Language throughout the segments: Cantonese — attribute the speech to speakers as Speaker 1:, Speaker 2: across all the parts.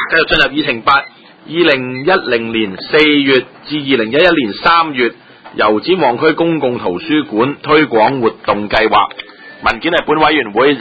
Speaker 1: 繼續進入議程8 2010年4月至2011年3月油尖旺區公共圖書館推廣活動計劃文件係本委員會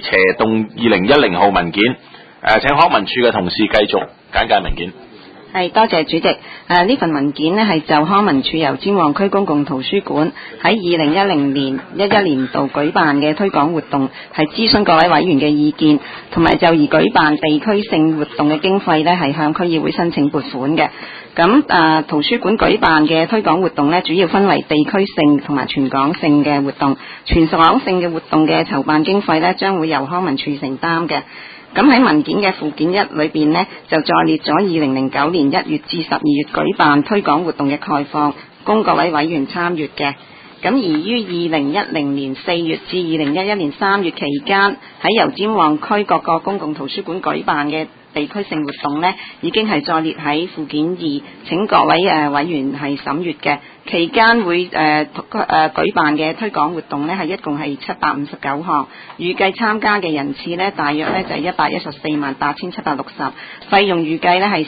Speaker 1: 4/2010號文件。請康文署嘅同事繼續簡介文件。
Speaker 2: 係，多謝主席。呢份文件呢係就康文署油尖旺區公共圖書館喺2010年11年度舉辦嘅推廣活動，係諮詢各位委員嘅意見，同埋就而舉辦地區性活動嘅經費呢係向區議會申請撥款嘅。咁圖書館舉辦嘅推廣活動呢，主要分為地區性同埋全港性嘅活動。全港性嘅活動嘅籌辦經費呢，將會由康文署承擔嘅。咁喺文件嘅附件1裏邊呢，就載列咗2009年1月至12月舉辦推廣活動嘅概況，供各位委員參閱嘅。咁而於2010年4月至2011年3月期間，喺油尖旺區各個公共圖書館舉辦嘅地區性活動呢，已經係載列喺附件2，請各位委員係審閱嘅。期間會舉辦嘅推廣活動呢，係一共係759項，預計參加嘅人次呢，大約呢就係1148760，費用預計呢係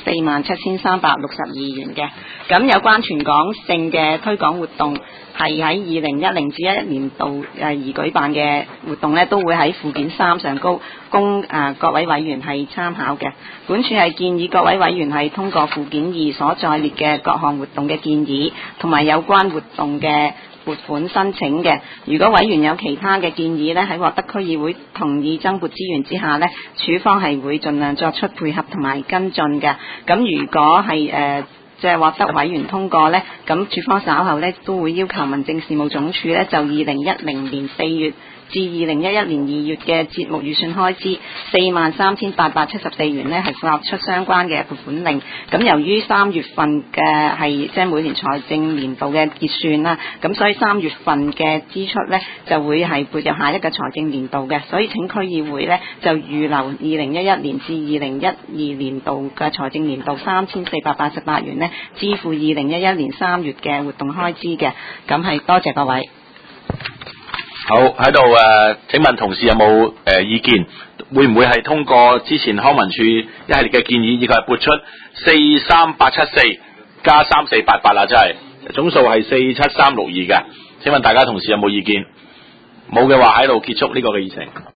Speaker 2: 47362元嘅。咁有關全港性嘅推廣活動，係喺2010至11年度而舉辦嘅活動呢，都會喺附件3上高供各位委員係參考嘅。本署係建議各位委員係通過附件2所載列嘅各項活動嘅建議，同埋有關活動嘅撥款申請嘅。如果委員有其他嘅建議呢，喺獲得區議會同意增撥資源之下呢，署方係會盡量作出配合同埋跟進嘅。咁如果係即係獲得委員通過呢，咁署方稍後呢都會要求民政事務總署呢，就2010年4月至2011年2月嘅節目預算開支43874元呢，係發出相關嘅撥款令。咁由於3月份嘅係即係每年財政年度嘅結算啦，咁所以3月份嘅支出呢就會係撥入下一個財政年度嘅，所以請區議會呢就預留2011年至2012年度嘅財政年度3488元呢，支付2011年3月嘅活動開支嘅。咁係多謝各位。
Speaker 1: 好，喺度請問同事有冇意見？會唔會係通過之前康文署一系列嘅建議，以及係撥出43874加3488啦，即係總數係47362嘅？請問大家同事有冇意見？冇嘅話，喺度結束呢個嘅議程。